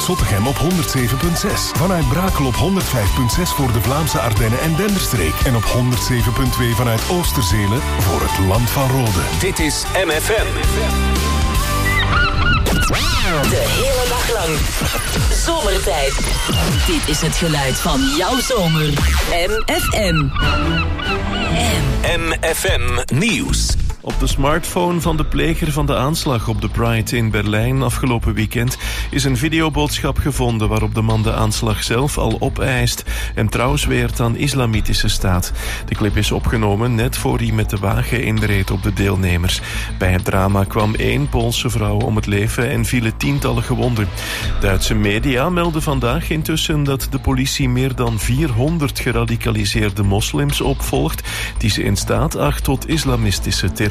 vanuit Zottegem op 107.6. Vanuit Brakel op 105.6 voor de Vlaamse Ardennen en Denderstreek. En op 107.2 vanuit Oosterzele voor het Land van Rode. Dit is MFM. De hele dag lang. Zomertijd. Dit is het geluid van jouw zomer. MFM. MFM Nieuws. Op de smartphone van de pleger van de aanslag op de Pride in Berlijn afgelopen weekend is een videoboodschap gevonden waarop de man de aanslag zelf al opeist en trouw zweert aan islamitische staat. De clip is opgenomen net voor hij met de wagen inreed op de deelnemers. Bij het drama kwam 1 Poolse vrouw om het leven en vielen tientallen gewonden. Duitse media melden vandaag intussen dat de politie meer dan 400 geradicaliseerde moslims opvolgt die ze in staat acht tot islamistische terreurdaden.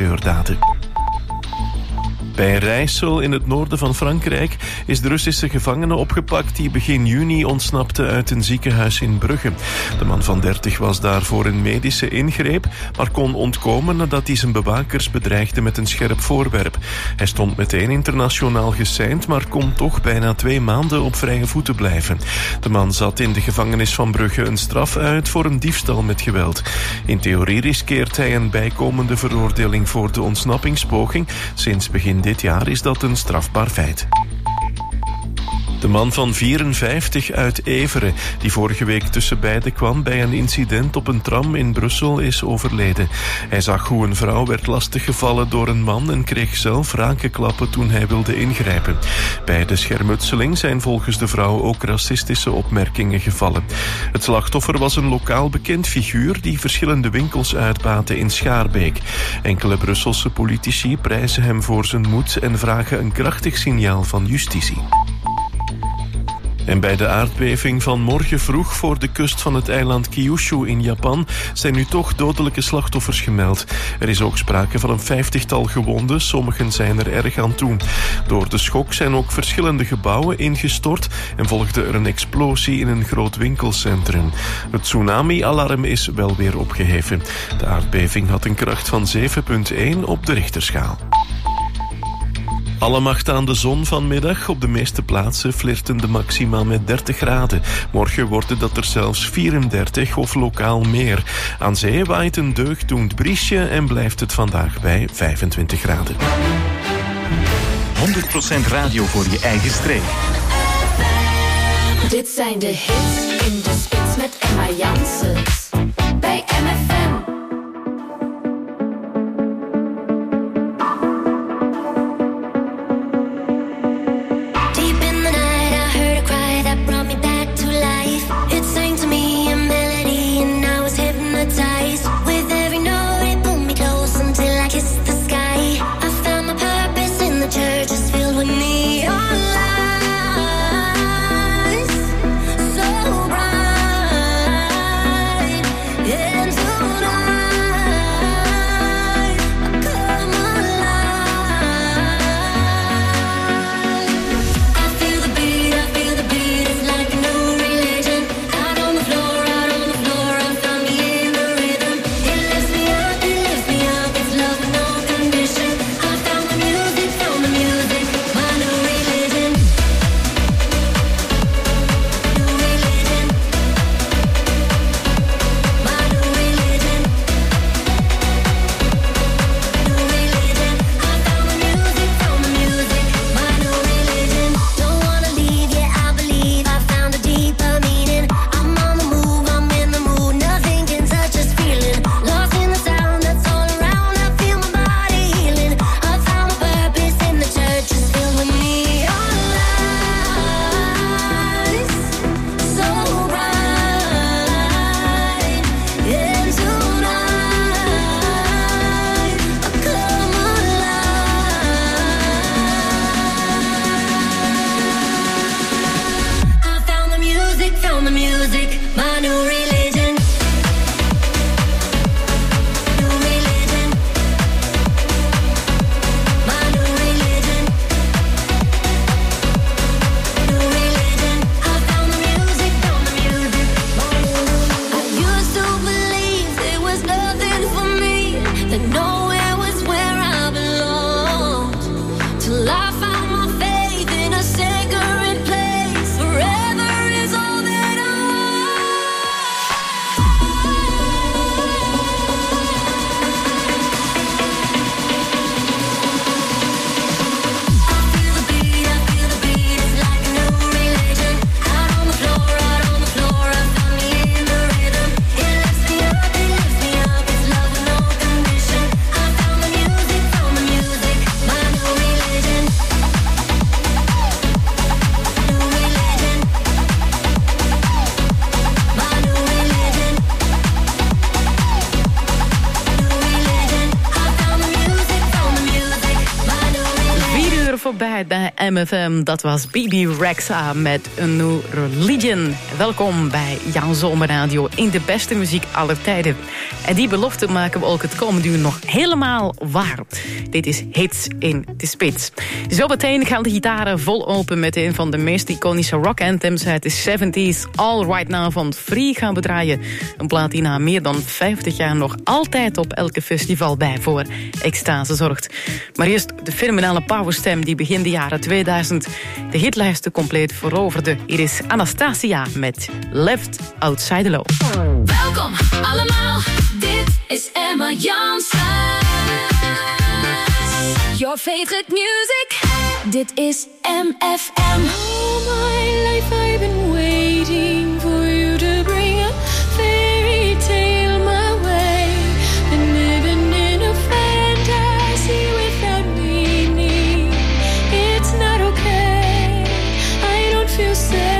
Bij Rijssel in het noorden van Frankrijk is de Russische gevangene opgepakt die begin juni ontsnapte uit een ziekenhuis in Brugge. De man van 30 was daar voor een medische ingreep, maar kon ontkomen nadat hij zijn bewakers bedreigde met een scherp voorwerp. Hij stond meteen internationaal geseind, maar kon toch bijna 2 maanden op vrije voeten blijven. De man zat in de gevangenis van Brugge een straf uit voor een diefstal met geweld. In theorie riskeert hij een bijkomende veroordeling voor de ontsnappingspoging. Sinds begin dit jaar is dat een strafbaar feit. De man van 54 uit Everen, die vorige week tussen beiden kwam bij een incident op een tram in Brussel, is overleden. Hij zag hoe een vrouw werd lastiggevallen door een man en kreeg zelf rakenklappen toen hij wilde ingrijpen. Bij de schermutseling zijn volgens de vrouw ook racistische opmerkingen gevallen. Het slachtoffer was een lokaal bekend figuur die verschillende winkels uitbaatte in Schaarbeek. Enkele Brusselse politici prijzen hem voor zijn moed en vragen een krachtig signaal van justitie. En bij de aardbeving van morgen vroeg voor de kust van het eiland Kyushu in Japan zijn nu toch dodelijke slachtoffers gemeld. Er is ook sprake van een 50-tal gewonden, sommigen zijn er erg aan toe. Door de schok zijn ook verschillende gebouwen ingestort en volgde er een explosie in een groot winkelcentrum. Het tsunami-alarm is wel weer opgeheven. De aardbeving had een kracht van 7,1 op de Richterschaal. Alle macht aan de zon vanmiddag. Op de meeste plaatsen flirten de maxima met 30 graden. Morgen worden dat er zelfs 34 of lokaal meer. Aan zee waait een deugddoend briesje en blijft het vandaag bij 25 graden. 100% radio voor je eigen streek. Dit zijn de hits in de spits met Emma Janssens. Bij MFM. So bright into MFM. Dat was Bibi Rexha met A New Religion. Welkom bij Jouw Zomerradio in de beste muziek aller tijden. En die belofte maken we ook het komende uur nog helemaal waar. Dit is Hits in de Spits. Zo meteen gaan de gitaren vol open met een van de meest iconische rock anthems uit de 70s. All Right Now van Free gaan we draaien. Een plaat die na meer dan 50 jaar nog altijd op elke festival bij voor extase zorgt. Maar eerst de fenomenale powerstem die begin de jaren 2000 de hitlijsten compleet veroverde. Hier is Anastasia met Left Outside the Law. Welkom allemaal, dit is Emma Jansen. Your favorite music, dit is MFM. All my life I've been waiting for you to bring a fairy tale my way. Been living in a fantasy without meaning. It's not okay, I don't feel safe.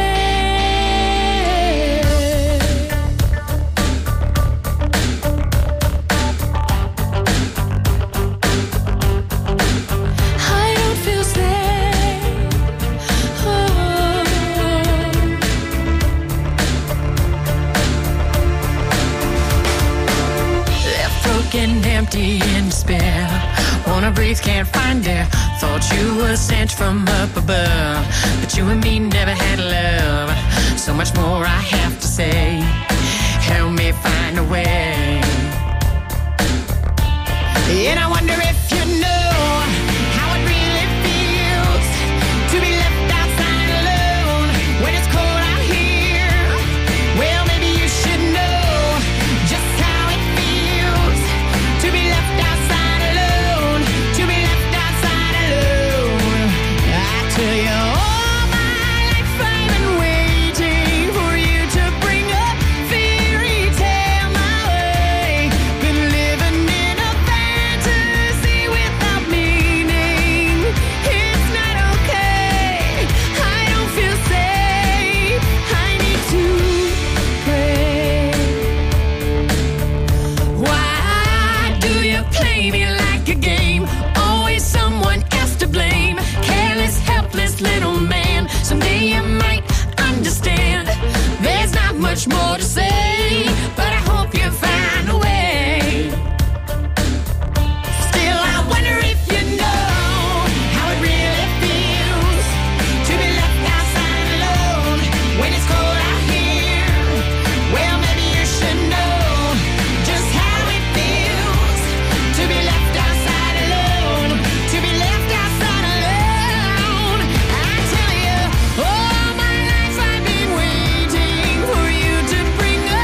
Getting empty in despair. Wanna breathe, can't find air. Thought you were sent from up above, but you and me never had love. So much more I have to say. Help me find a way. And I wonder if you know how it really feels to be left outside alone when it's cold out here. Well, maybe you should know just how it feels to be left outside alone, to be left outside alone. I tell you, all my life I've been waiting for you to bring a fairy tale my way. Been living in a fantasy without meaning. It's not okay, I don't feel safe, I need to pray. Why do you play me like a game? Always someone else to blame. Careless, helpless little man. Someday you might understand. There's not much more to say, but I hope you find a way. Still, I wonder if you know how it really feels to be left outside alone when it's cold out here. Well, maybe you should know just how it feels to be left outside alone, to be left outside alone. I tell you, all my life I've been waiting for you to bring a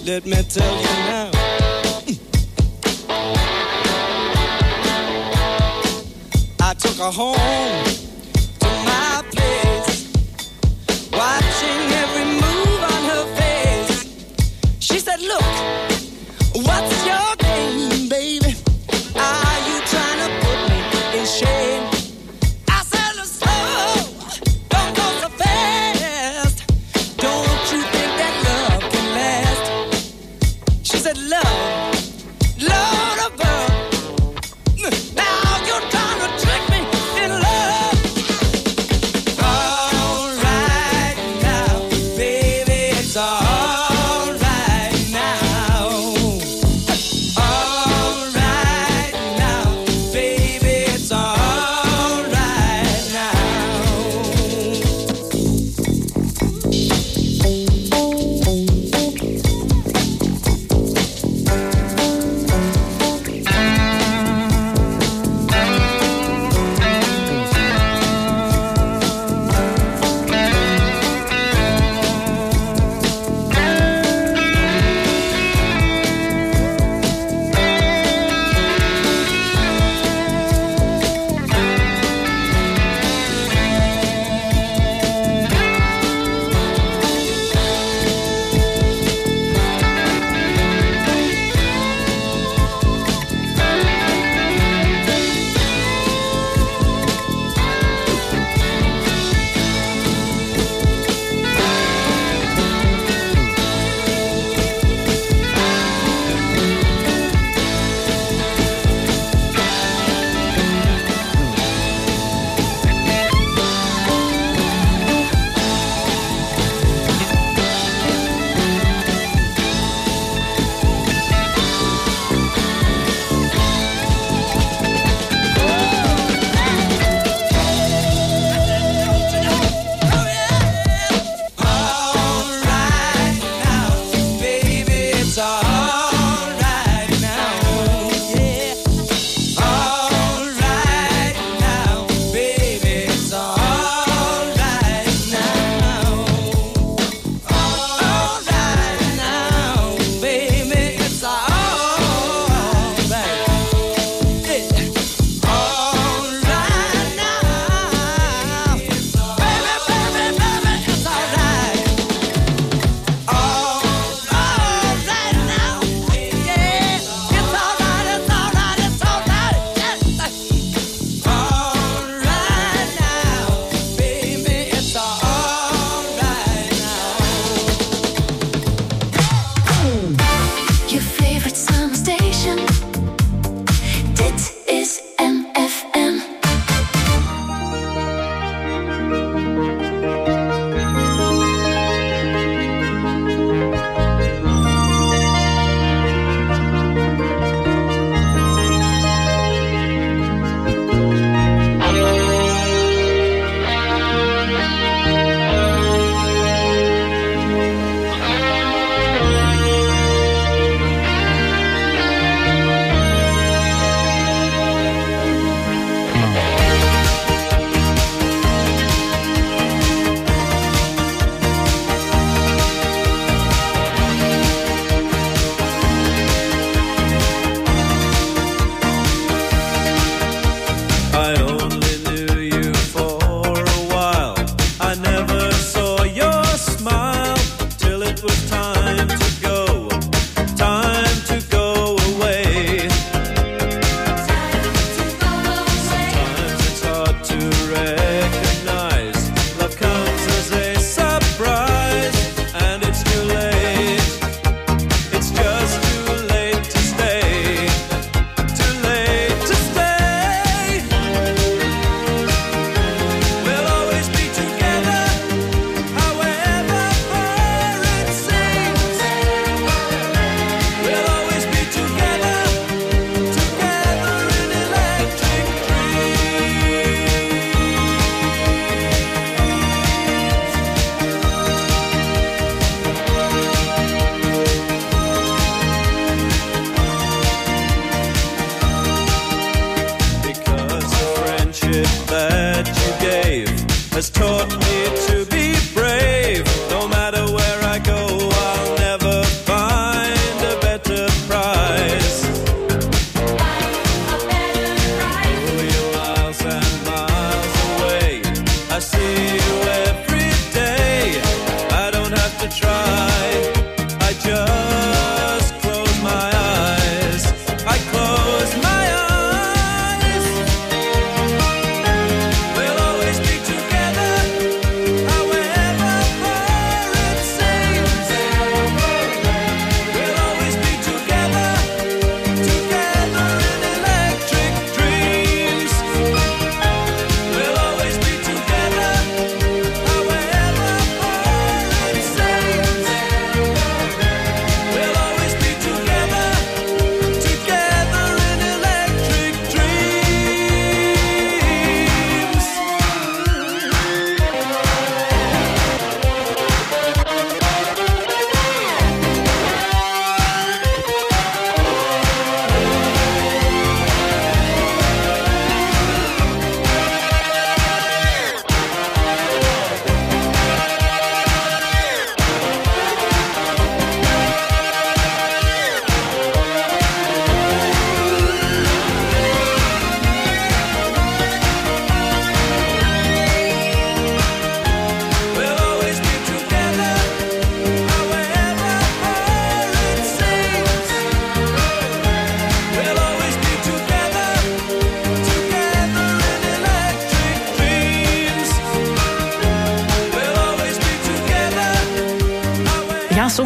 let me tell you now. I took her home to my place, watching every move on her face. She said, look, what's your game, baby? Are you trying to put me in shame? I said, look, slow, don't go so fast. Don't you think that love can last? She said, love, Lord above. Now you're trying to trick me in love. All right now, baby, it's all right now. All right now, baby, it's all right now. Your favorite summer station. Dit is MFM. I only knew you for a while. I never saw your smile till it was time to go away. Sometimes it's hard to recognize love comes as a surprise, and it's too late. It's just too late to stay. Too late to stay. We'll always be together, however far it seems. We'll always be together, together in electric dreams.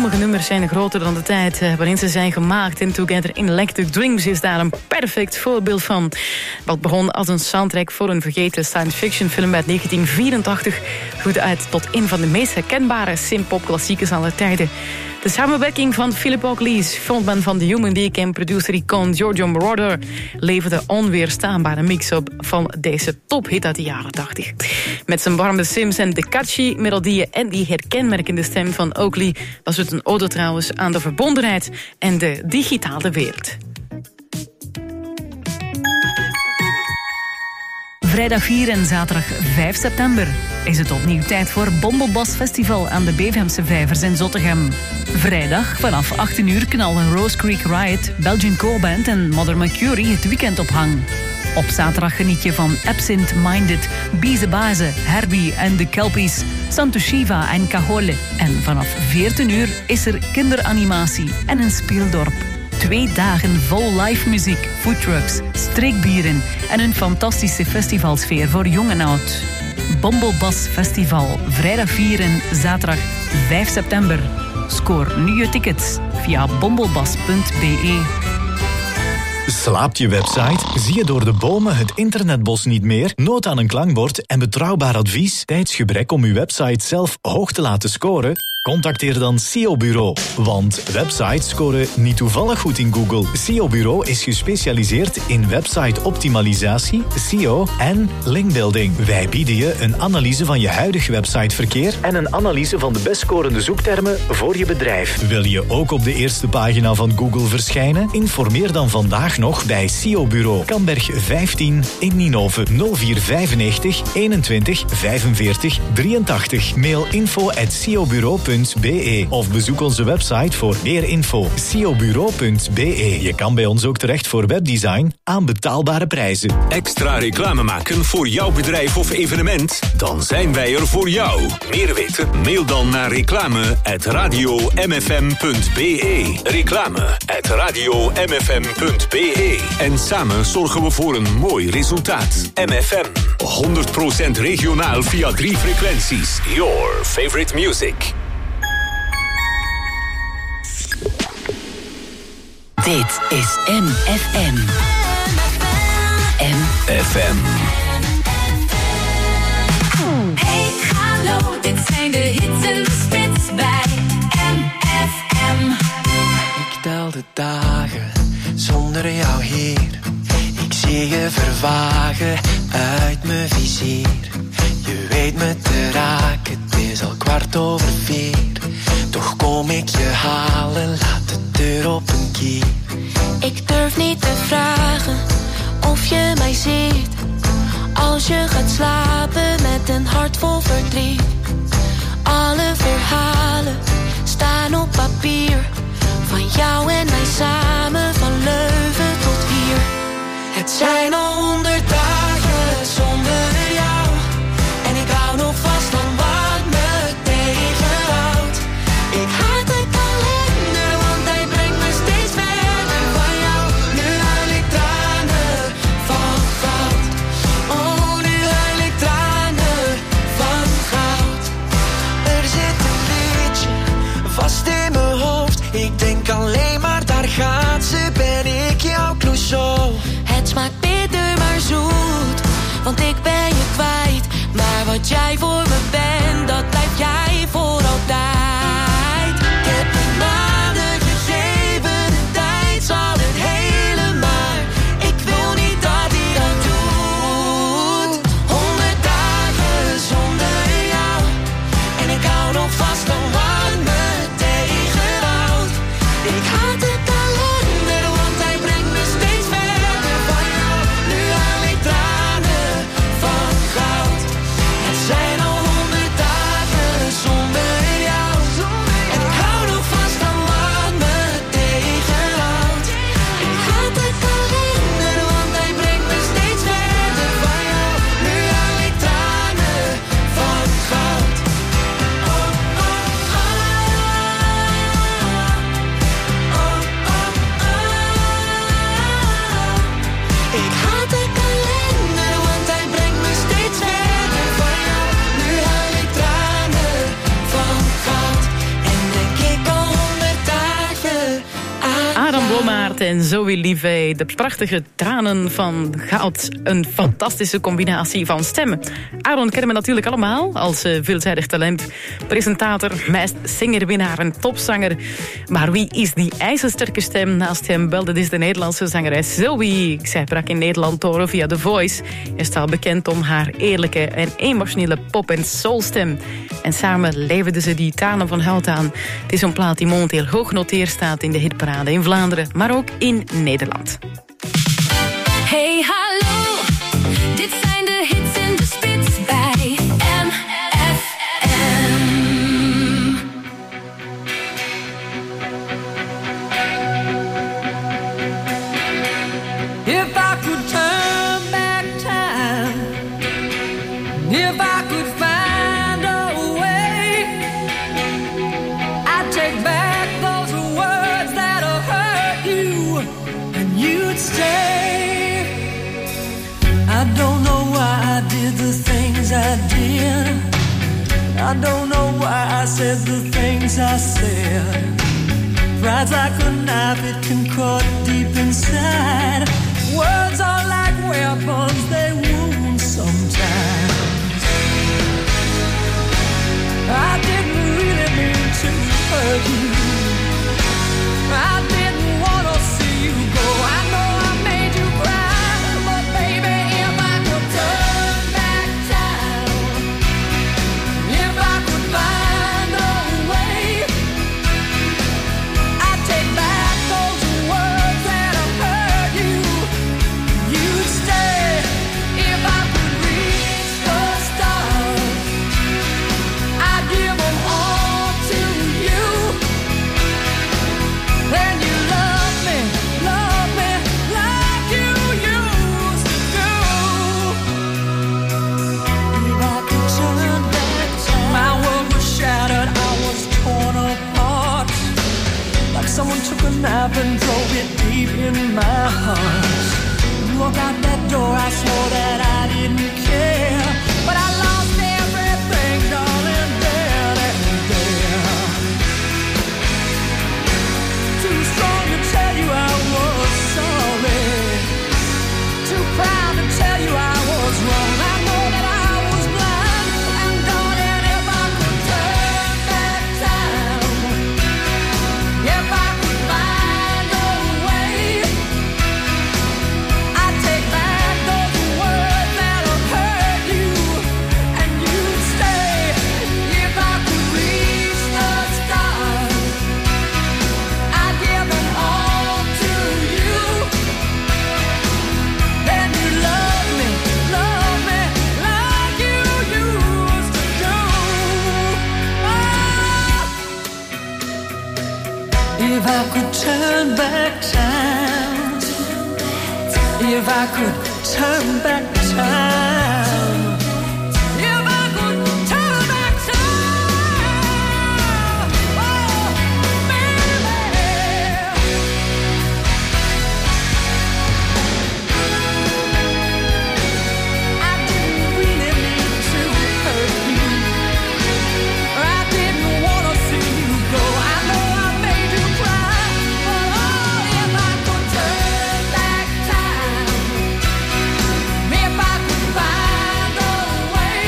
sommige nummers zijn groter dan de tijd waarin ze zijn gemaakt. En Together in Electric Dreams is daar een perfect voorbeeld van. Wat begon als een soundtrack voor een vergeten science fiction film uit 1984... groeide uit tot een van de meest herkenbare synth-pop klassiekers aller tijden. De samenwerking van Philip Oakleys, frontman van The Human League en producer-icoon Giorgio Moroder leverde onweerstaanbare mix-up van deze tophit uit de jaren 80. Met zijn warme sims en de catchy melodieën en die herkenmerkende stem van Oakley was het een ode trouwens aan de verbondenheid en de digitale wereld. Vrijdag 4 en zaterdag 5 september is het opnieuw tijd voor Bombelbas Festival aan de Beverhemse Vijvers in Zottegem. Vrijdag vanaf 18 uur knallen Rose Creek Riot, Belgian Core-band en Mother Mercury het weekend op hang. Op zaterdag geniet je van Absent Minded, Bize Baze, Herbie en de Kelpies, Santo Shiva en Cajole. En vanaf 14 uur is er kinderanimatie en een speeldorp. 2 dagen vol live muziek, foodtrucks, streekbieren en een fantastische festivalsfeer voor jong en oud. Bombelbas Festival, vrijdag 4 en zaterdag 5 september. Scoor nu je tickets via bombelbas.be. Slaapt je website? Zie je door de bomen het internetbos niet meer? Nood aan een klankbord en betrouwbaar advies? Tijdsgebrek om uw website zelf hoog te laten scoren? Contacteer dan SEO Bureau. Want websites scoren niet toevallig goed in Google. SEO Bureau is gespecialiseerd in website-optimalisatie, SEO en linkbuilding. Wij bieden je een analyse van je huidig websiteverkeer en een analyse van de best scorende zoektermen voor je bedrijf. Wil je ook op de eerste pagina van Google verschijnen? Informeer dan vandaag nog bij SEO Bureau. Kamberg 15 in Ninove 0495 21 45 83. Mail info@seobureau.be of bezoek onze website voor meer info. seobureau.be. Je kan bij ons ook terecht voor webdesign aan betaalbare prijzen. Extra reclame maken voor jouw bedrijf of evenement? Dan zijn wij er voor jou. Meer weten? Mail dan naar reclame@radiomfm.be. Reclame@radiomfm.be. En samen zorgen we voor een mooi resultaat. MFM. 100% regionaal via 3 frequenties. Your favorite music. Dit is MFM. MFM. Hey, hallo, dit zijn de hits en de spits bij MFM. Ik tel de dagen zonder jou hier. Ik zie je vervagen uit mijn vizier. Je weet me te raken, het is al 4:15. Toch kom ik je halen, laat de deur op een kier. Ik durf niet te vragen of je mij ziet. Als je gaat slapen met een hart vol verdriet. Alle verhalen staan op papier. Van jou en mij samen, van Leuven tot hier. Het zijn al 100 dagen zonder jou. En ik hou nog vast aan wat me tegenhoudt. Ik haat de kalender, want hij brengt me steeds verder van jou. Nu huil ik tranen van goud. Oh, nu huil ik tranen van goud. Er zit een liedje vast in mijn hoofd. Ik denk alleen maar, daar gaat ze, ben ik jouw Clouseau. Het smaakt bitter maar zoet, want ik ben je kwijt. Maar wat jij voor me bent, dat blijf jij voor altijd. Ik heb de maanden gegeven, de tijd zal het hele maar. Ik wil niet dat hij dat doet. 100 dagen zonder jou. En ik hou nog vast aan wat me tegenhoudt. Ik haat de kalender, want hij brengt me steeds verder van jou. Nu haal ik tranen van goud. Het zijn al Maart en Zoe Livet. De prachtige tranen van goud. Een fantastische combinatie van stemmen. Aaron kennen we natuurlijk allemaal als veelzijdig talent. Presentator, meest winnaar en topzanger. Maar wie is die ijzersterke stem naast hem? Wel, dat is de Nederlandse zangeres Zoe. Zij brak in Nederland door via The Voice. Hij staat bekend om haar eerlijke en emotionele pop- en soulstem. En samen leverden ze die tranen van goud aan. Het is een plaat die momenteel hoog genoteerd staat in de hitparade in Vlaanderen, maar ook in Nederland. Hey, hallo, dit zijn de hits in de spits bij MFM. If I could turn back time, if I could find a way, I'd take back those words that have hurt you, and you'd stay. I don't know why I did the things I did. I don't know why I said the things I said. Pride's like a knife, it can cut deep inside. Words are like weapons, they wound sometimes. I didn't really mean to hurt you. I didn't want to see you go. I know I made you cry, but baby, if I could turn back time, if I could find a way, I'd take back those words that have hurt you. You'd stay if I could reach the stars. I'd give them all to you. Then you love me like you used to do. If I could turn back time, my world was shattered, I was torn apart. Like someone took a knife and drove it deep in my heart. You walk out that door, I swore that I didn't care, but I lost everything, darling, there and there. Too strong to tell you I was sorry, too proud to tell you I was wrong. I know that I was blind, and darling, if I could turn back time, if I could find a way, I'd take back those words that have hurt you, and you'd stay if I could reach the stars. I'd give them all to you. Then you love me like you used to do. If I could turn back time, if I could turn back time, if I could turn back time, oh, baby. I didn't really mean to hurt you. I didn't want to see you go. I know I made you cry, but oh, if I could turn back time, if I could find a way,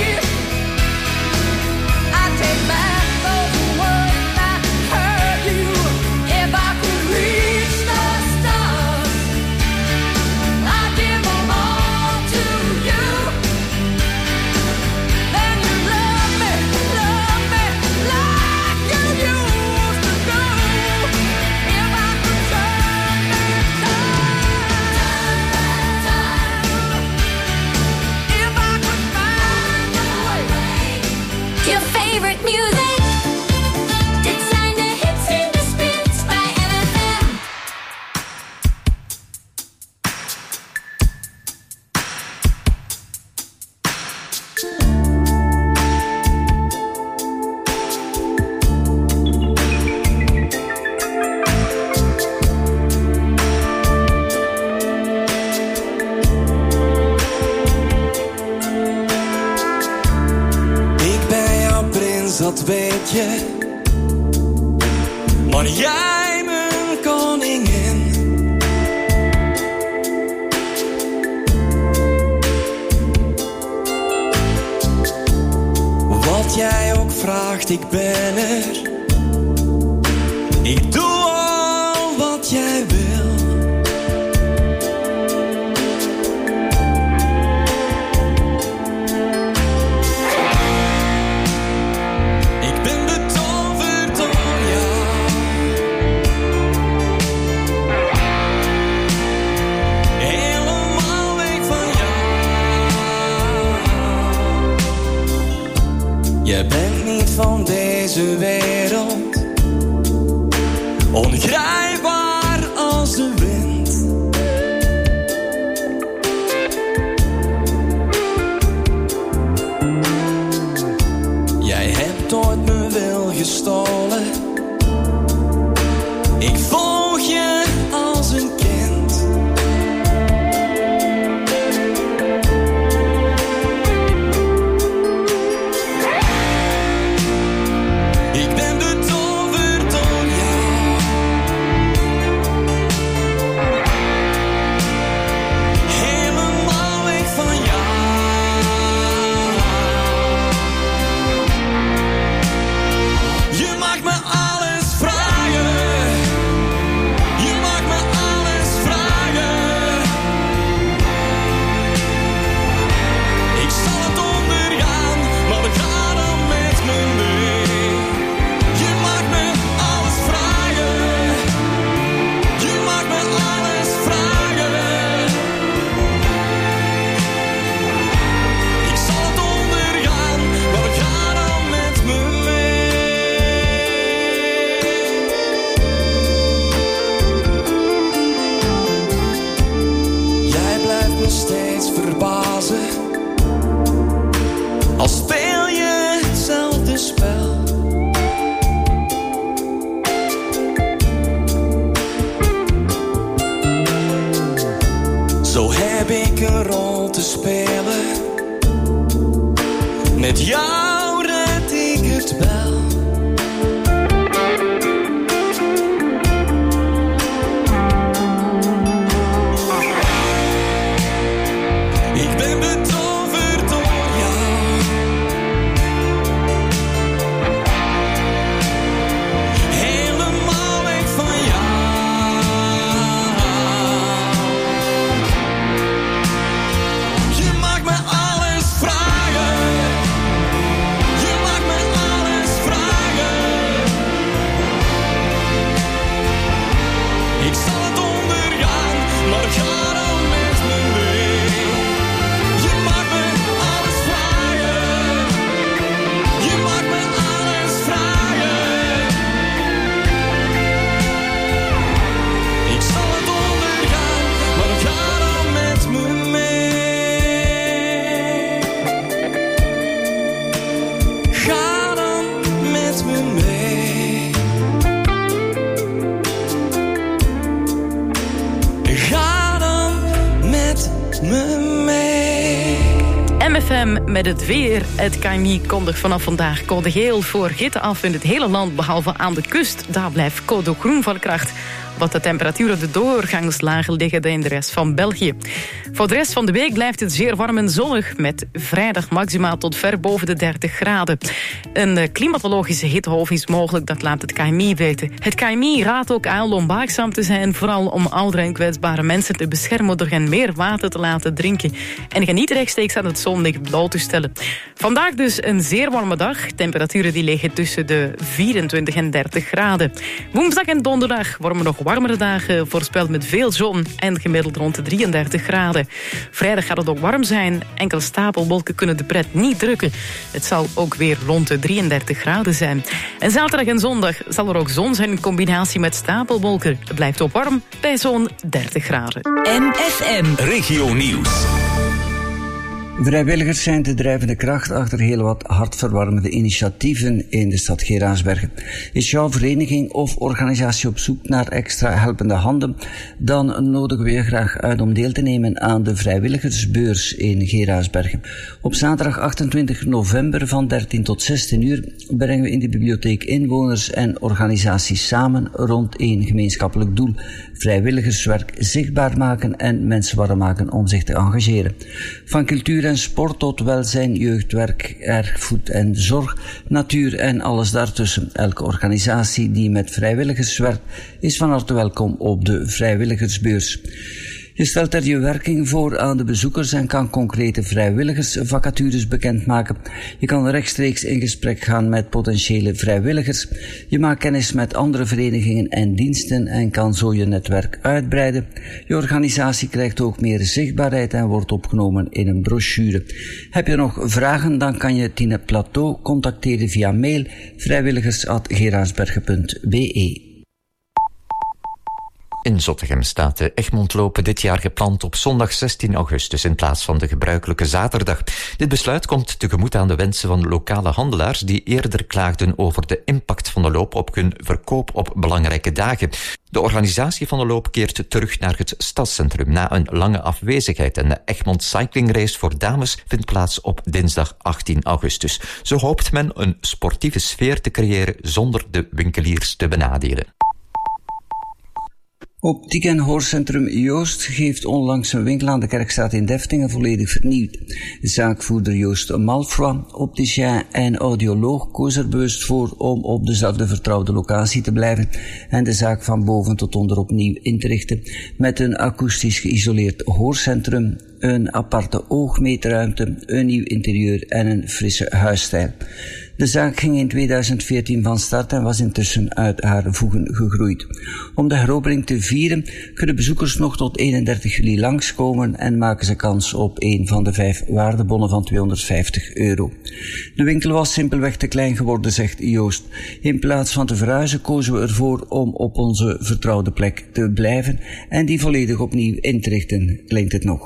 I'd take back those words that hurt you. If I could reach the stars, I'd give them all to you. Then you love me like you used to do. If I could turn back time, if I could find a way. Your favorite music. Dit zijn de hits in de spits bij MFM. Ik ben jouw prins, dat weet je. Maar jij mijn koningin. wat jij ook vraagt, ik ben er. Ik doe al wat jij wil. Ik ben betoverd door jou. Helemaal weg van jou. Je bent niet van deze wereld. Ongrijpbaar als de wind. Jij hebt ooit mijn wil gestolen. Ik volg je als een kind. Ik ben betoverd door jou. Helemaal weg van jou. Je maakt me alles vragen. Je maakt me alles vragen. Ik zal het ondergaan, maar ga dan met me mee. Je maakt me alles vragen. Je maakt me alles vragen. Ik zal het ondergaan, maar ga dan met me mee. Jij blijft me steeds verbazen. Al speel je hetzelfde spel. Zo heb ik een rol te spelen. Met jou red ik het wel. Ik ben betoverd door jou. Helemaal weg van jou. Je maakt me alles vragen. Je maakt me alles vragen. Ik zal het ondergaan, maar ga dan met me mee. Je maakt me alles vragen. Je maakt me alles vragen. Ik zal het ondergaan, maar ga dan met me mee. Ga dan met me mee. Ga dan met me mee. MFM met het weer. Het KNMI kondigt vanaf vandaag code geel voor hitte af in het hele land, behalve aan de kust. Daar blijft code groen van kracht. Wat de temperaturen de doorgangs lager liggen dan in de rest van België. Voor de rest van de week blijft het zeer warm en zonnig, met vrijdag maximaal tot ver boven de 30 graden. Een klimatologische hittegolf is mogelijk, dat laat het KNMI weten. Het KNMI raadt ook aan om waakzaam te zijn, vooral om oudere en kwetsbare mensen te beschermen door hen meer water te laten drinken en hen niet rechtstreeks aan het zonlicht bloot te stellen. Vandaag dus een zeer warme dag. Temperaturen die liggen tussen de 24 en 30 graden. Woensdag en donderdag worden nog warmere dagen, voorspeld met veel zon en gemiddeld rond de 33 graden. Vrijdag gaat het ook warm zijn. Enkele stapelwolken kunnen de pret niet drukken. Het zal ook weer rond de 33 graden zijn. En zaterdag en zondag zal er ook zon zijn in combinatie met stapelwolken. Het blijft ook warm bij zo'n 30 graden. MFM Regio Nieuws. Vrijwilligers zijn de drijvende kracht achter heel wat hartverwarmende initiatieven in de stad Geraardsbergen. Is jouw vereniging of organisatie op zoek naar extra helpende handen? Dan nodigen we je graag uit om deel te nemen aan de vrijwilligersbeurs in Geraardsbergen. Op zaterdag 28 november van 13 tot 16 uur brengen we in de bibliotheek inwoners en organisaties samen rond één gemeenschappelijk doel: vrijwilligerswerk zichtbaar maken en mensen warm maken om zich te engageren. Van cultuur cultuur en sport tot welzijn, jeugdwerk, erfgoed en zorg, natuur en alles daartussen. Elke organisatie die met vrijwilligers werkt is van harte welkom op de vrijwilligersbeurs. Je stelt er je werking voor aan de bezoekers en kan concrete vrijwilligersvacatures bekendmaken. Je kan rechtstreeks in gesprek gaan met potentiële vrijwilligers. Je maakt kennis met andere verenigingen en diensten en kan zo je netwerk uitbreiden. Je organisatie krijgt ook meer zichtbaarheid en wordt opgenomen in een brochure. Heb je nog vragen, dan kan je Tine Plateau contacteren via mail vrijwilligers@geraardsbergen.be. In Zottegem staat de Egmondloop dit jaar gepland op zondag 16 augustus in plaats van de gebruikelijke zaterdag. Dit besluit komt tegemoet aan de wensen van lokale handelaars die eerder klaagden over de impact van de loop op hun verkoop op belangrijke dagen. De organisatie van de loop keert terug naar het stadscentrum na een lange afwezigheid en de Egmond Cycling Race voor dames vindt plaats op dinsdag 18 augustus. Zo hoopt men een sportieve sfeer te creëren zonder de winkeliers te benadelen. Optiek en hoorcentrum Joost geeft onlangs een winkel aan de Kerkstraat in Deftingen volledig vernieuwd. Zaakvoerder Joost Malfroy, opticien en audioloog koos er bewust voor om op dezelfde vertrouwde locatie te blijven en de zaak van boven tot onder opnieuw in te richten met een akoestisch geïsoleerd hoorcentrum, een aparte oogmeetruimte, een nieuw interieur en een frisse huisstijl. De zaak ging in 2014 van start en was intussen uit haar voegen gegroeid. Om de heropening te vieren kunnen bezoekers nog tot 31 juli langskomen en maken ze kans op een van de 5 waardebonnen van €250. De winkel was simpelweg te klein geworden, zegt Joost. In plaats van te verhuizen kozen we ervoor om op onze vertrouwde plek te blijven en die volledig opnieuw in te richten, klinkt het nog.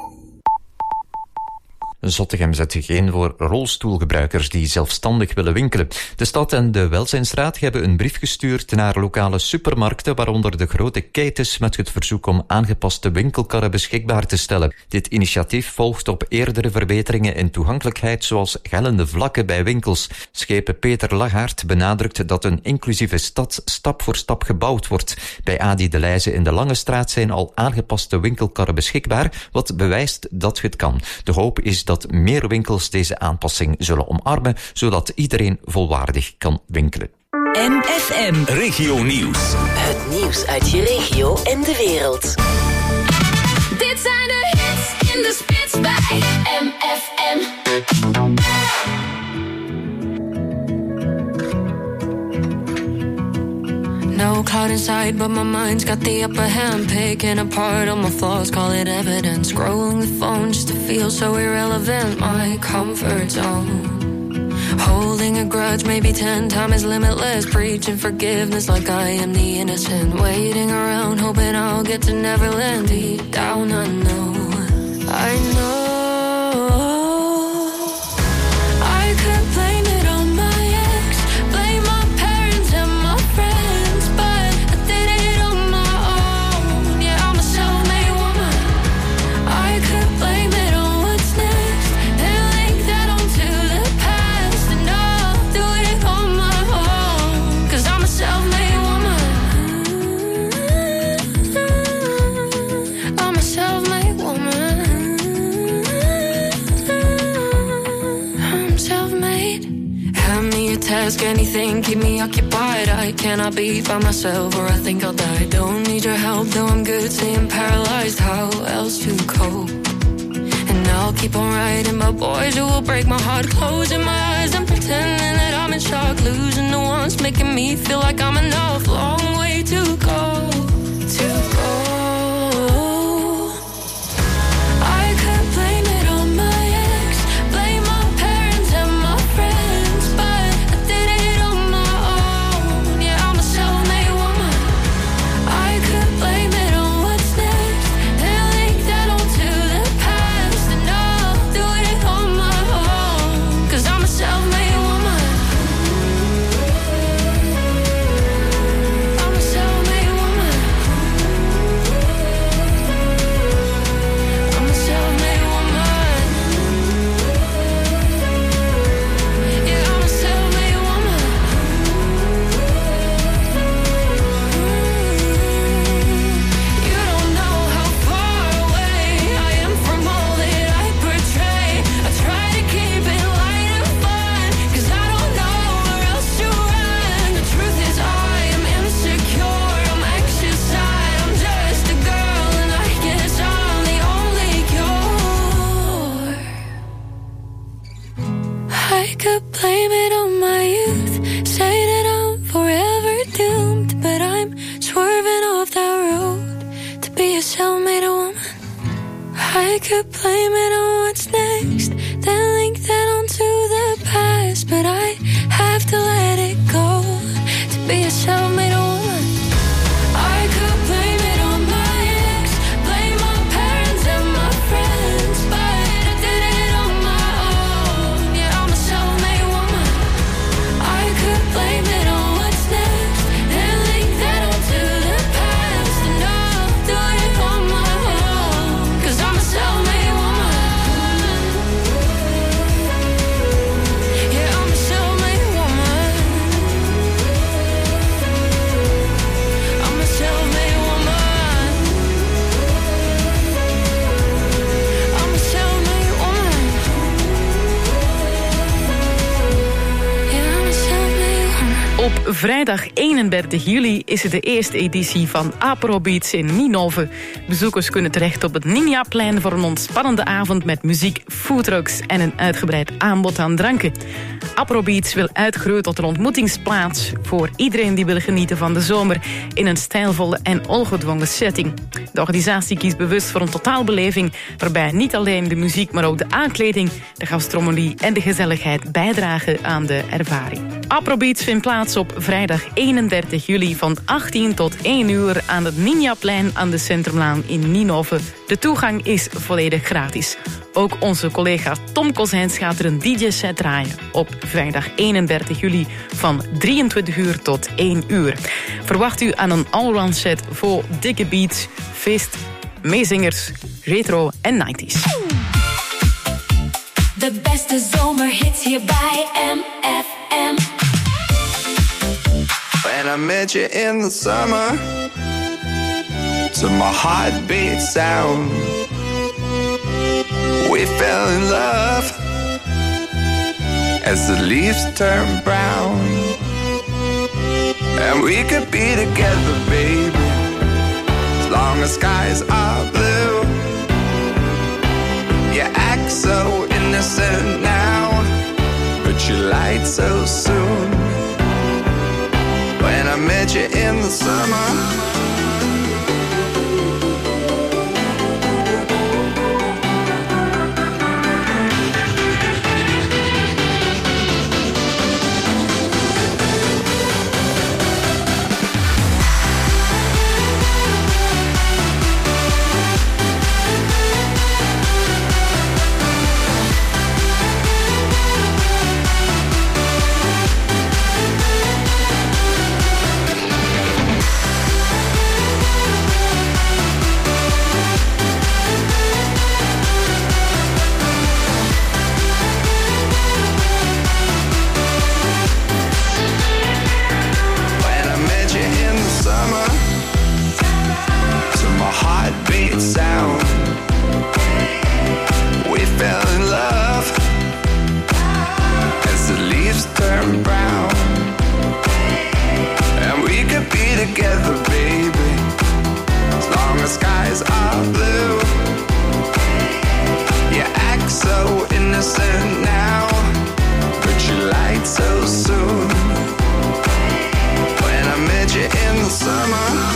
Zottegem zet zich in voor rolstoelgebruikers die zelfstandig willen winkelen. De stad en de Welzijnsraad hebben een brief gestuurd naar lokale supermarkten, waaronder de grote ketens, met het verzoek om aangepaste winkelkarren beschikbaar te stellen. Dit initiatief volgt op eerdere verbeteringen in toegankelijkheid, zoals gellende vlakken bij winkels. Schepen Peter Lagaert benadrukt dat een inclusieve stad stap voor stap gebouwd wordt. Bij Adi de Leijze in de Lange Straat zijn al aangepaste winkelkarren beschikbaar, wat bewijst dat het kan. De hoop is dat meer winkels deze aanpassing zullen omarmen, zodat iedereen volwaardig kan winkelen. MFM Regio Nieuws. Het nieuws uit je regio en de wereld. Dit zijn de hits in de spits bij MFM. No cloud inside, but my mind's got the upper hand. Picking apart all my flaws, call it evidence. Scrolling the phone just to feel so irrelevant. My comfort zone. Holding a grudge, maybe 10 times limitless. Preaching forgiveness like I am the innocent. Waiting around, hoping I'll get to Neverland. Deep down, I know. I could blame it on my ex, blame my parents and my friends, but I did it on my own. Yeah, I'm a self-made woman. I could blame it on what's next and link that onto the past, and I'll do it on my own, 'cause I'm a self-made woman. I'm a self-made woman. I'm self-made. Hand me a task, anything, keep me occupied. I cannot be by myself or I think I'll die. Don't need your help, though I'm good, staying paralyzed. How else to cope? And I'll keep on writing about boys who will break my heart, closing my eyes and pretending that I'm in shock, losing the ones making me feel like I'm enough. Long way to go, to go. I could blame it on my ex, blame my parents and my friends, but I did it on my own. Yeah, I'm a self-made woman. I could blame it on what's next and link that onto the past, and I'll do it on my own, 'cause I'm a self-made woman. I'm a I could blame it on what's next, then link that onto the past, but I have to let it go to be a self-made woman. I could blame it on my ex, blame my parents and my friends, but I did it on my own. Yeah, I'm a self-made woman. I could blame it on what's next, then link that onto the past, and I'll do it on my own, 'cause I'm a self-made woman. Yeah, I'm a self-made woman. I'm a self-made woman. I'm a self-made woman. Yeah, I'm a self-made woman. Op vrijdag 31 juli is het de eerste editie van Afrobeats in Ninove. Bezoekers kunnen terecht op het Ninjaplein voor een ontspannende avond met muziek, foodtrucks en een uitgebreid aanbod aan dranken. Afrobeats wil uitgroeien tot een ontmoetingsplaats voor iedereen die wil genieten van de zomer in een stijlvolle en ongedwongen setting. De organisatie kiest bewust voor een totaalbeleving waarbij niet alleen de muziek, maar ook de aankleding, de gastronomie en de gezelligheid bijdragen aan de ervaring. Afrobeats vindt plaats op vrijdag 31 juli van 18 tot 1 uur aan het Ninjaplein aan de Centrumlaan in Ninove. De toegang is volledig gratis. Ook onze collega Tom Kozijns gaat er een DJ-set draaien op vrijdag 31 juli van 23 uur tot 1 uur. Verwacht u aan een allround set voor dikke beats, feest, meezingers, retro en 90s. De beste zomerhits hier bij MFM. When I met you in the summer, to my heartbeat sound, we fell in love as the leaves turn brown, and we could be together, baby, as long as skies are blue. You act so innocent now, but you lied so soon. When I met you in the summer, sound, we fell in love as the leaves turn brown, and we could be together, baby, as long as skies are blue. You act so innocent now, but you lied so soon. When I met you in the summer,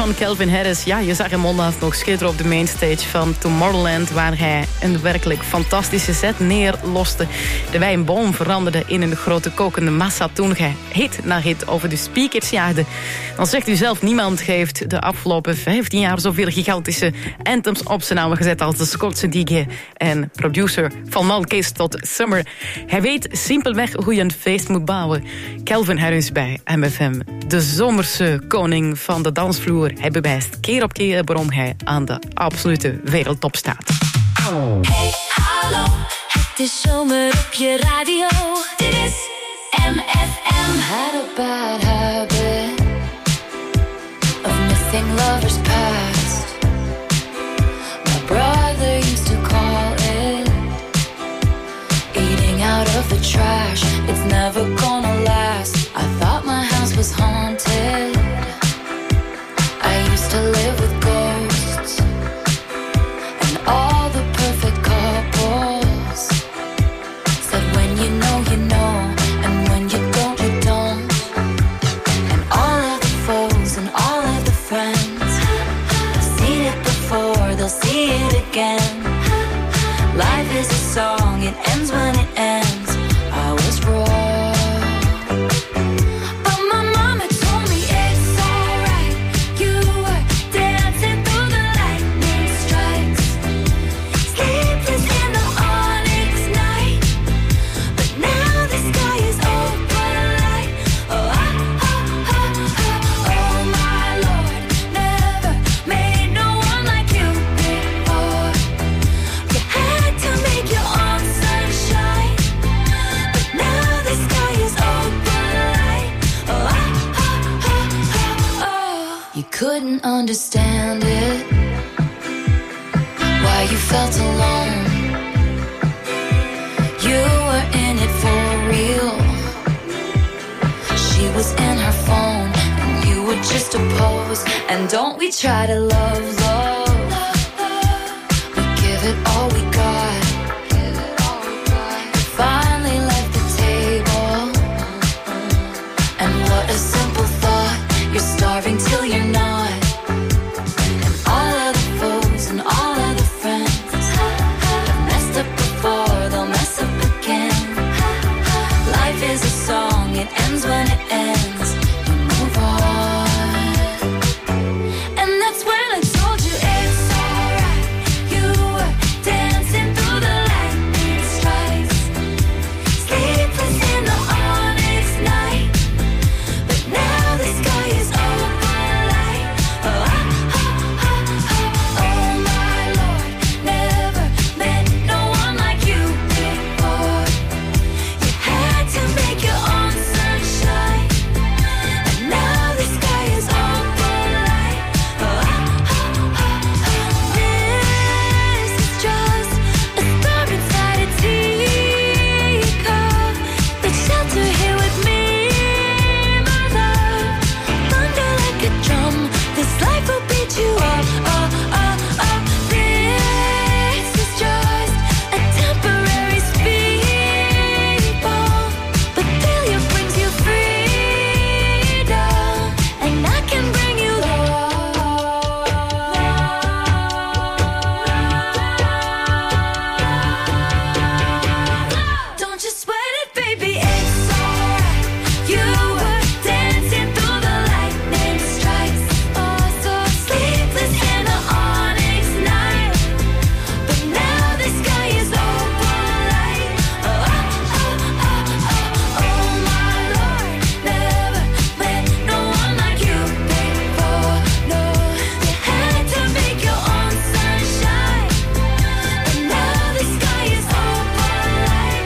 van Calvin Harris. Ja, je zag hem onlangs nog schitteren op de mainstage van Tomorrowland, waar hij een werkelijk fantastische set neerloste. De wijnboom veranderde in een grote kokende massa toen hij hit na hit over de speakers jaagde. Dan zegt u zelf, niemand heeft de afgelopen 15 jaar zoveel gigantische anthems op zijn namen gezet als de Schotse DJ en producer van Malkees tot Summer. Hij weet simpelweg hoe je een feest moet bouwen. Calvin Harris bij MFM. De zomerse koning van de dansvloer. Hij bewijst keer op keer waarom hij aan de absolute wereldtop staat. Hey, hallo, het is zomer op je radio. Dit is MFM. Had a bad habit of missing lovers past. My brother used to call it eating out of the trash. It's never gonna last. I thought my house was haunted. I used to live with ghosts and all the perfect couples said when you know, and when you don't, you don't. And all of the foes and all of the friends have seen it before, they'll see it again. Life is a song, it ends when it ends. I was wrong, but my mama told me it's alright. You were dancing through the lightning strikes, sleepless in the onyx night. But now the sky is open light. Oh, oh my Lord, never made no one like you before. You had to make your own sunshine, but now the sky is open light. Oh, you couldn't understand it, why you felt alone. You were in it for real. She was in her phone and you were just a pose. And don't we try to love, we give it all we got. Finally left the table, and what a simple thought. You're starving till you're not. And all of the foes and all of the friends have messed up before, they'll mess up again. Life is a song, it ends when it ends. You move on, and that's when I told you it's alright. You were dancing through the lightning strikes, sleepless in the onyx night. But now the sky is open light. Oh, my Lord, never met no one like you before. You had to make your own sunshine, and now the sky is open light. This is just a star inside a teacup. But shelter here with me, my love. Thunder like a drum, this life will beat you up. This is just a temporary speed bump, but failure brings you freedom, and I can bring you love. Don't you sweat it, baby, it's alright. You were dancing through the lightning strikes, so sleepless in the onyx night. But now the sky is open light. Oh my Lord, never met no one like you before. No, you had to make your own sunshine, but now the sky is open light.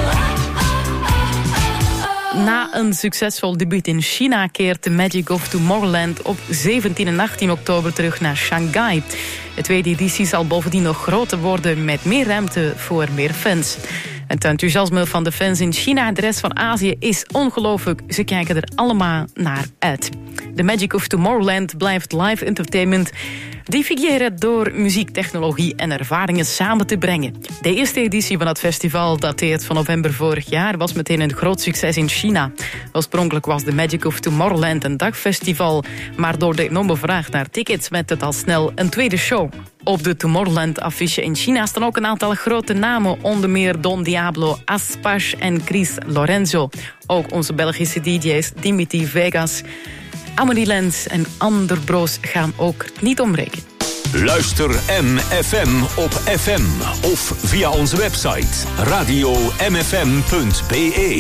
Na een succesvol debuut in China keert The Magic of Tomorrowland op 17 en 18 oktober terug naar Shanghai. De tweede editie zal bovendien nog groter worden met meer ruimte voor meer fans. Het enthousiasme van de fans in China en de rest van Azië is ongelooflijk. Ze kijken er allemaal naar uit. The Magic of Tomorrowland blijft live entertainment die figureren door muziek, technologie en ervaringen samen te brengen. De eerste editie van het festival, dateert van november vorig jaar, was meteen een groot succes in China. Oorspronkelijk was The Magic of Tomorrowland een dagfestival, maar door de enorme vraag naar tickets werd het al snel een tweede show. Op de Tomorrowland-affiche in China staan ook een aantal grote namen, onder meer Don Diablo, Aspash en Chris Lorenzo. Ook onze Belgische DJ's Dimitri Vegas, Amelie Lens en Ander Broos gaan ook niet ontbreken. Luister MFM op FM of via onze website radio.mfm.be.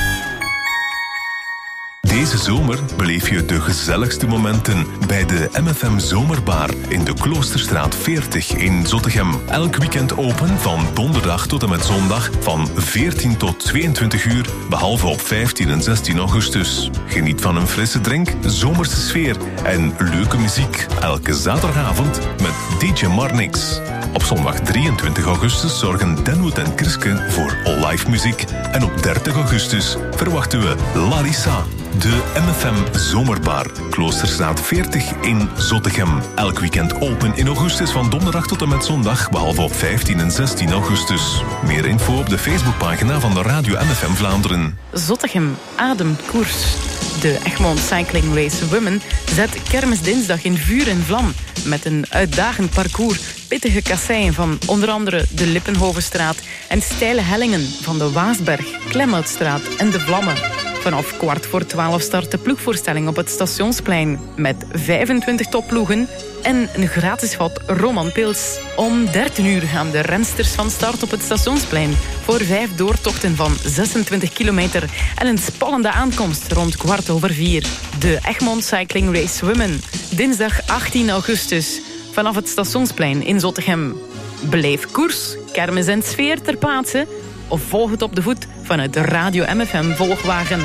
Deze zomer beleef je de gezelligste momenten bij de MFM Zomerbar in de Kloosterstraat 40 in Zottegem. Elk weekend open van donderdag tot en met zondag van 14 tot 22 uur, behalve op 15 en 16 augustus. Geniet van een frisse drink, zomerse sfeer en leuke muziek. Elke zaterdagavond met DJ Marnix. Op zondag 23 augustus zorgen Denwood en Kriske voor live muziek. En op 30 augustus verwachten we Larissa. De MFM Zomerbar, Kloosterstraat 40 in Zottegem. Elk weekend open in augustus van donderdag tot en met zondag, behalve op 15 en 16 augustus. Meer info op de Facebookpagina van de Radio MFM Vlaanderen. Zottegem ademt koers. De Egmond Cycling Race Women zet kermisdinsdag in vuur en vlam. Met een uitdagend parcours, pittige kasseien van onder andere de Lippenhovenstraat en steile hellingen van de Waasberg, Klemhoutstraat en de Vlammen. Vanaf 11:15 start de ploegvoorstelling op het Stationsplein met 25 topploegen en een gratis vat Roman Pils. Om 13 uur gaan de rensters van start op het Stationsplein voor 5 doortochten van 26 kilometer en een spannende aankomst rond 4:15. De Egmond Cycling Race Women, dinsdag 18 augustus, vanaf het Stationsplein in Zottegem. Beleef koers, kermis en sfeer ter plaatse of volg het op de voet vanuit de Radio MFM Volgwagen.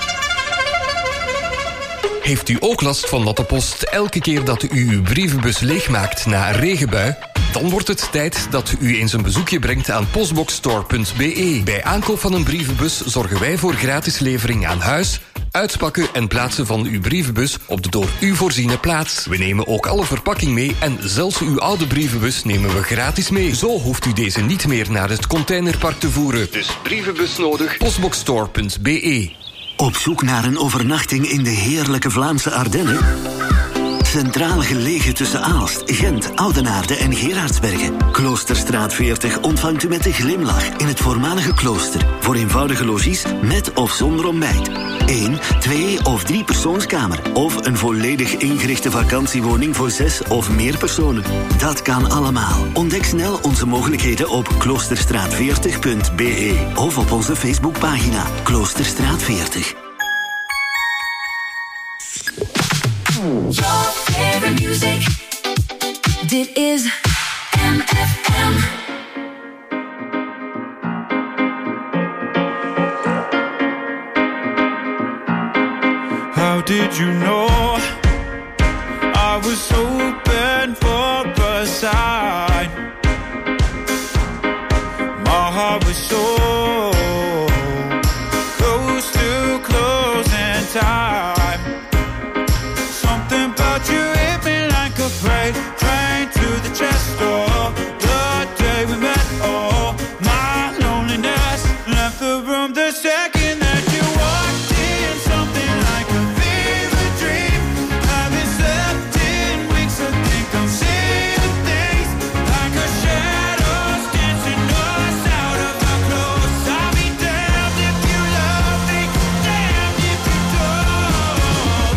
Heeft u ook last van natte post elke keer dat u uw brievenbus leegmaakt na een regenbui? Dan wordt het tijd dat u eens een bezoekje brengt aan postboxstore.be. Bij aankoop van een brievenbus zorgen wij voor gratis levering aan huis, uitpakken en plaatsen van uw brievenbus op de door u voorziene plaats. We nemen ook alle verpakking mee en zelfs uw oude brievenbus nemen we gratis mee. Zo hoeft u deze niet meer naar het containerpark te voeren. Dus brievenbus nodig, postboxstore.be. Op zoek naar een overnachting in de heerlijke Vlaamse Ardennen? Centraal gelegen tussen Aalst, Gent, Oudenaarde en Gerardsbergen. Kloosterstraat 40 ontvangt u met een glimlach in het voormalige klooster. Voor eenvoudige logies met of zonder ontbijt. 1, 2 of 3 persoonskamer. Of een volledig ingerichte vakantiewoning voor 6 of meer personen. Dat kan allemaal. Ontdek snel onze mogelijkheden op kloosterstraat40.be. Of op onze Facebookpagina Kloosterstraat 40. Your favorite music. Dit is MFM. How did you know I was hoping for a sign? My heart was so close to closing time. Something about you hit me like a freight train to the chest door. The day we met, oh, my loneliness left the room the second that you walked in. Something like a fever dream. Haven't slept in weeks. I think I'm seeing things like a shadows dancing us out of our clothes. I'll be damned if you love me, damned if you don't.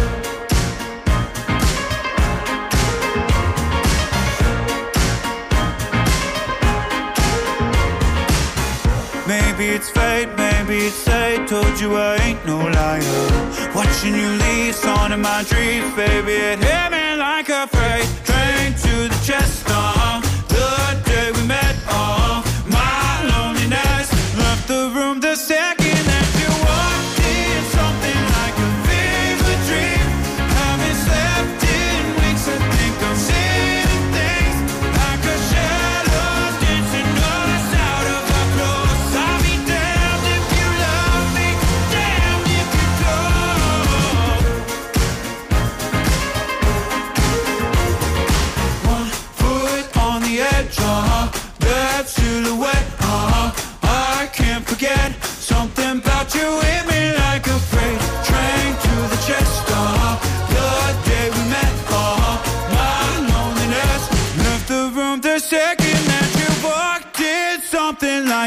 Maybe it's fate, maybe it's fate. Told you I ain't no liar. Watching you leave, song in my dreams, baby. It hit me like a freight train to the chest. The day we met, my loneliness left the room the second that you walked in. Something like a fever dream. Haven't slept in weeks. I think I'm seeing things like a shadow dancing us out of our clothes. I'll be damned if you love me, damned if you don't.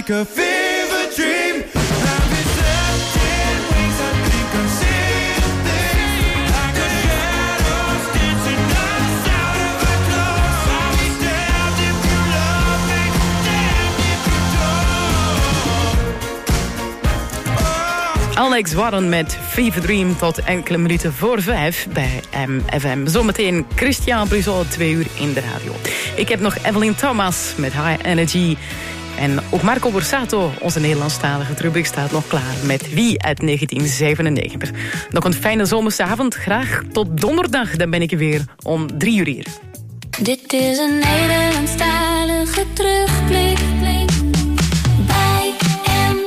like a fever dream. I've been searching wings, I think I'm seeing things like a shadows dancing us out of our clothes. I'll be damned if you love me, damned if you don't. Alex Warren met Fever Dream tot enkele minuten voor 5 bij MFM. Zometeen Christian Bruzot, 2 uur in de radio. Ik heb nog Evelyn Thomas met High Energy. En ook Marco Borsato, onze Nederlandstalige rubriek, staat nog klaar met Wie uit 1997. Nog een fijne zomerse avond. Graag tot donderdag, dan ben ik er weer om 3 uur hier. Dit is een Nederlandstalige terugblik bij MFM.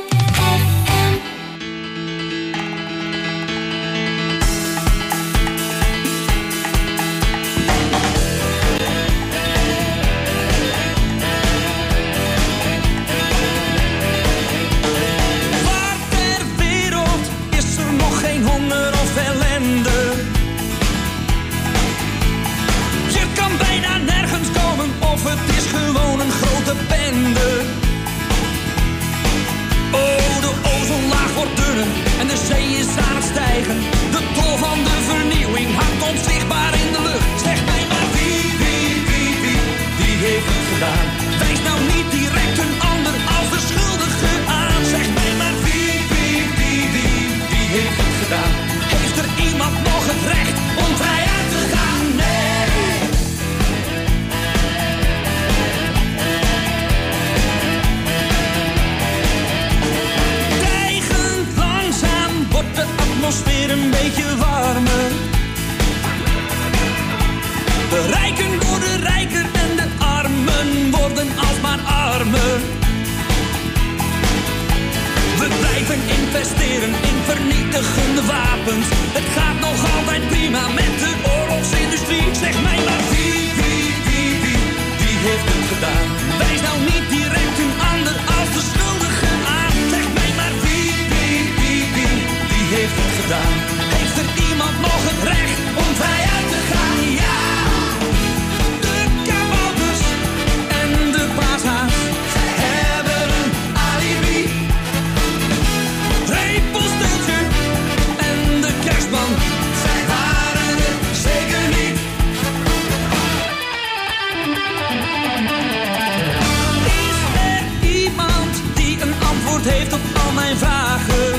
Waar ter wereld is er nog geen honger of ellende? Je kan bijna nergens komen of het is gewoon een grote bende. Oh, de ozonlaag wordt dunner en de zee is aan het stijgen. De tol van de vernieuwing hangt onzichtbaar in de lucht. Zeg mij maar wie heeft het gedaan? Wijs nou niet direct een ander als de schuldige aan. Zeg mij maar wie heeft het gedaan? Heeft er iemand nog het recht om vrij uit te gaan? Nee. Stijgend langzaam wordt de atmosfeer een beetje warmer. De rijken worden rijker en de armen worden alsmaar armer. We blijven investeren in vernietigende wapens. Het gaat nog altijd prima met de oorlogsindustrie. Zeg mij maar wie heeft het gedaan? Wijs nou niet direct een ander als de schuldige aan. Zeg mij maar wie heeft het gedaan? Heeft er iemand nog het recht om vrij uit te gaan? Ja! De kabouters en de paashaas hebben een alibi. Repelsteeltje en de kerstman, zij waren het zeker niet. Is er iemand die een antwoord heeft op al mijn vragen?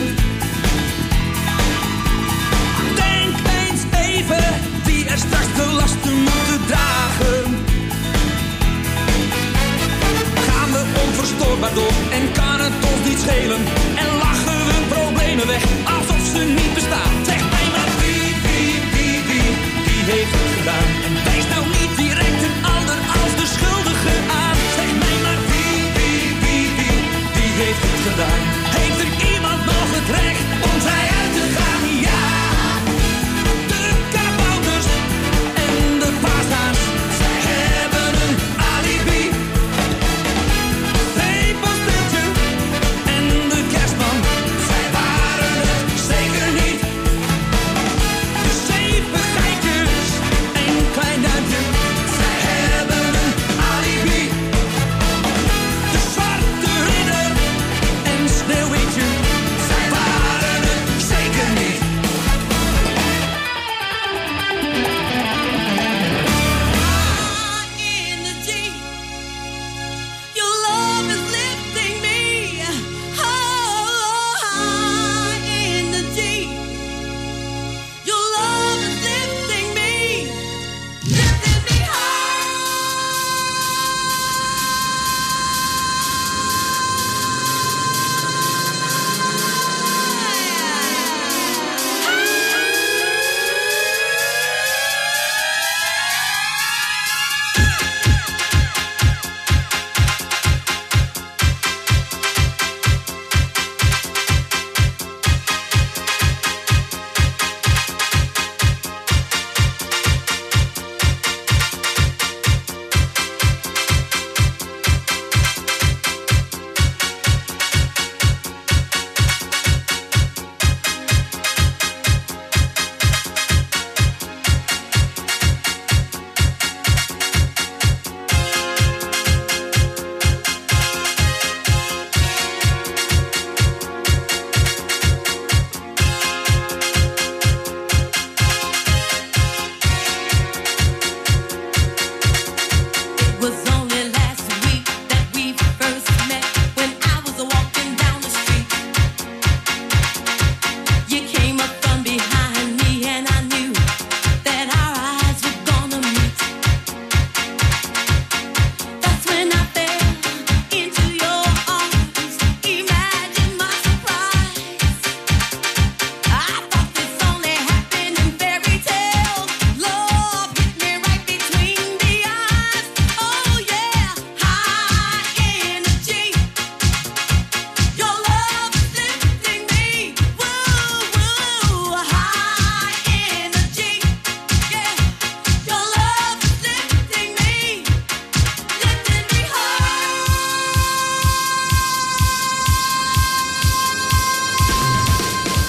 Denk eens even wie er straks de lasten moeten dragen. Gaan we onverstoorbaar door en kan het ons niet schelen? En lachen we problemen weg